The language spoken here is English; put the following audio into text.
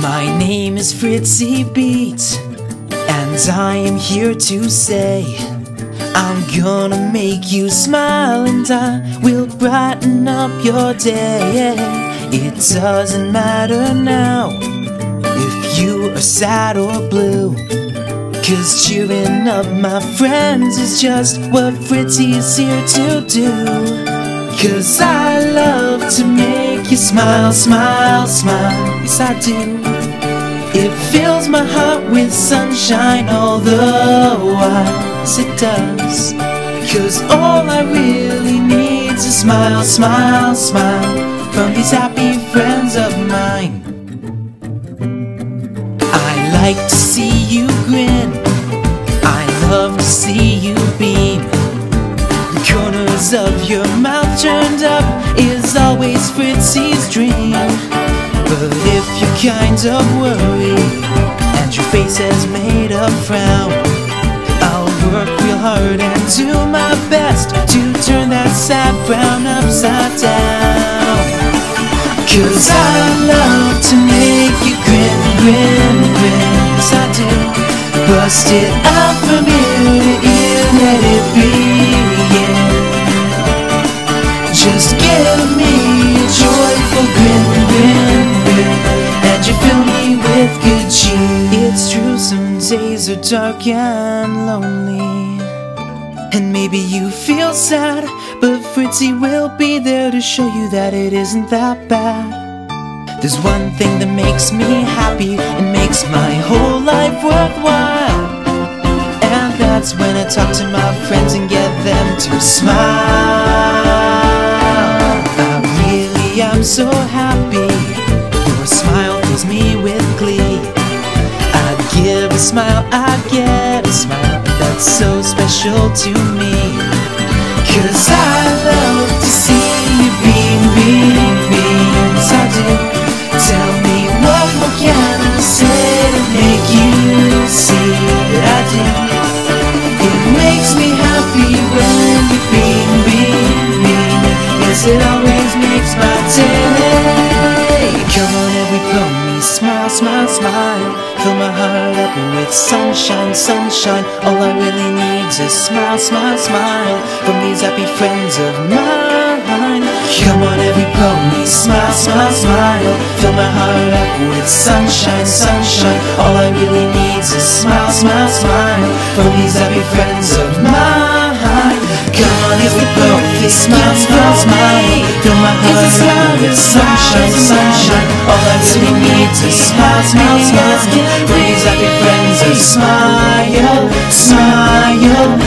My name is Fritzy Beats, and I am here to say I'm gonna make you smile, and I will brighten up your day. It doesn't matter now if you are sad or blue, 'cause cheering up my friends is just what Fritzy's here to do. 'Cause I love to make you smile, smile, smile, yes I do. It fills my heart with sunshine all the while, yes it does. 'Cause all I really need is a smile, smile, smile from these happy friends of mine. I like to see you grin, I love to see you beam. The corners of your mouth turned up is always Fritzy's dream. But if you're kind of worried and your face has made a frown, I'll work real hard and do my best to turn that sad frown upside down. 'Cause I love to make you grin, grin, grin, yes I do. Bust it out from ear to ear, let it begin. Just give me a joyful grin, grin, grin, and you fill me with good cheer. It's true, some days are dark and lonely, and maybe you feel sad, but Fritzy will be there to show you that it isn't that bad. There's one thing that makes me happy and makes my whole life worthwhile, and that's when I talk to my friends and get them to smile. I really am so happy, your smile fills me with glee. I give a smile, I get a smile, that's so special to me. 'Cause I love to see you beam, beam, beam, yes I do. Tell me what more can I say to make you see that I do. It makes me happy when you beam, beam, beam, yes it always makes my day. Come on every pony, smile, smile, smile, fill my heart up with sunshine, sunshine. All I really need is smile, smile, smile from these happy friends of mine. Come on every pony, smile, smile, smile, fill my heart up with sunshine, sunshine. All I really need is smile, smile, smile from these happy friends of mine. Come on every pony, smile, smile, smile, fill my heart up with sunshine, sunshine. All I really need is smile, smile, smile from these happy friends of smile, smile.